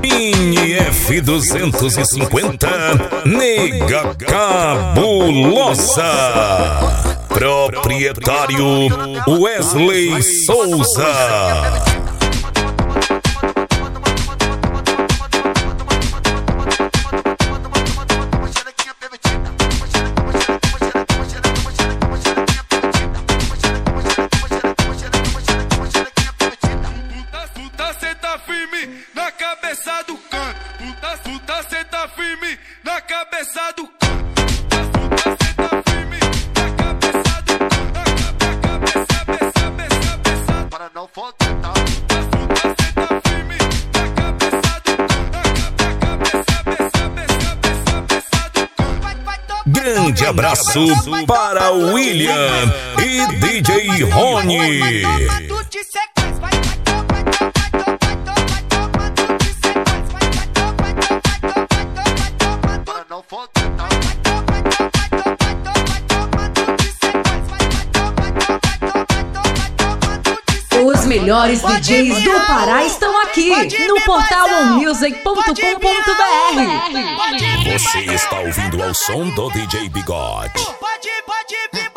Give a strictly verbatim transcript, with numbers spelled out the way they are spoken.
Mini F duzentos e cinquenta Nega Cabulosa. Proprietário Wesley Souza. Na cabeça do canto, puta, puta, cê tá firme na cabeça do canto. Puta, cê tá firme na cabeça do canto. Na cabeça, cabeça, cabeça, cabeça. Para não faltar. Puta, puta, cê tá firme na cabeça do canto. Na cabeça, cabeça, cabeça, cabeça do canto. Grande abraço para o William e D J Rony. Os melhores D Js do Pará estão aqui no portal on music ponto com ponto b r. Você está ouvindo ao som do D J Bigode. Pode, pode vir.